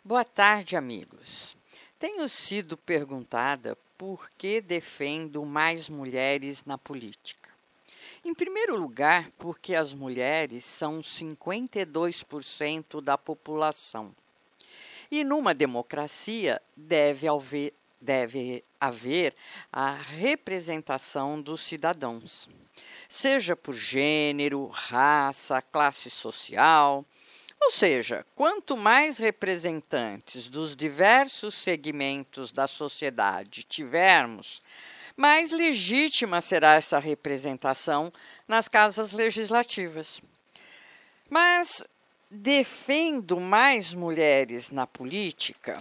Boa tarde, amigos. Tenho sido perguntada por que defendo mais mulheres na política. Em primeiro lugar, porque as mulheres são 52% da população. E numa democracia deve haver a representação dos cidadãos, seja por gênero, raça, classe social. Ou seja, quanto mais representantes dos diversos segmentos da sociedade tivermos, mais legítima será essa representação nas casas legislativas. Mas defendo mais mulheres na política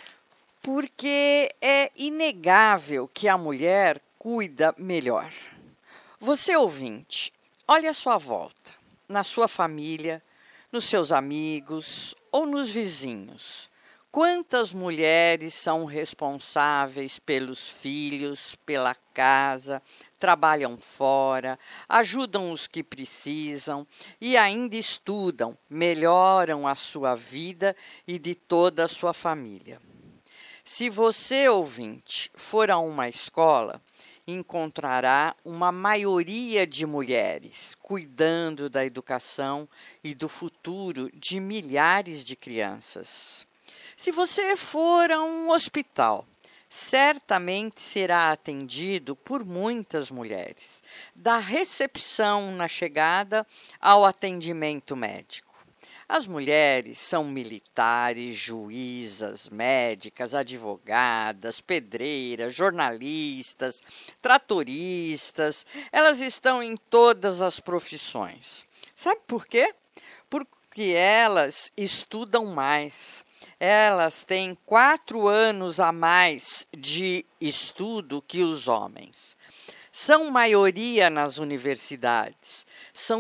porque é inegável que a mulher cuida melhor. Você, ouvinte, olhe à sua volta, na sua família, nos seus amigos ou nos vizinhos. Quantas mulheres são responsáveis pelos filhos, pela casa, trabalham fora, ajudam os que precisam e ainda estudam, melhoram a sua vida e de toda a sua família. Se você, ouvinte, for a uma escola, encontrará uma maioria de mulheres cuidando da educação e do futuro de milhares de crianças. Se você for a um hospital, certamente será atendido por muitas mulheres, da recepção na chegada ao atendimento médico. As mulheres são militares, juízas, médicas, advogadas, pedreiras, jornalistas, tratoristas. Elas estão em todas as profissões. Sabe por quê? Porque elas estudam mais. Elas têm 4 anos a mais de estudo que os homens. São maioria nas universidades. São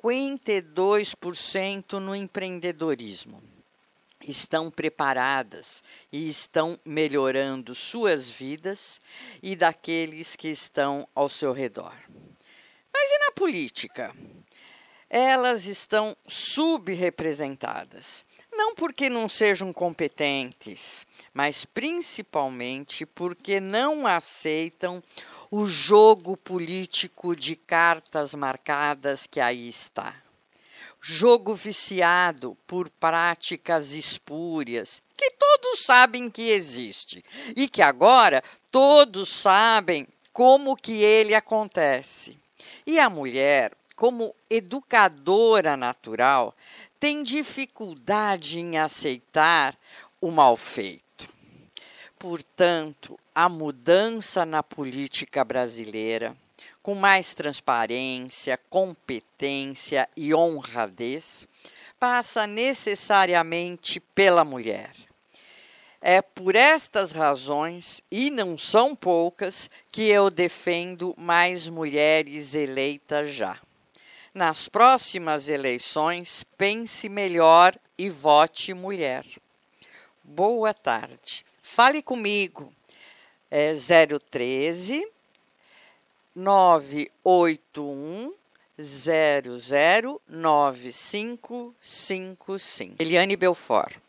52% no empreendedorismo. Estão preparadas e estão melhorando suas vidas e daqueles que estão ao seu redor. Mas e na política? Elas estão subrepresentadas. Não porque não sejam competentes, mas principalmente porque não aceitam o jogo político de cartas marcadas que aí está. Jogo viciado por práticas espúrias, que todos sabem que existe e que agora todos sabem como que ele acontece. E a mulher, como educadora natural, tem dificuldade em aceitar o mal feito. Portanto, a mudança na política brasileira, com mais transparência, competência e honradez, passa necessariamente pela mulher. É por estas razões, e não são poucas, que eu defendo mais mulheres eleitas já. Nas próximas eleições, pense melhor e vote mulher. Boa tarde. Fale comigo. 013 981 009555. Eliane Belfort.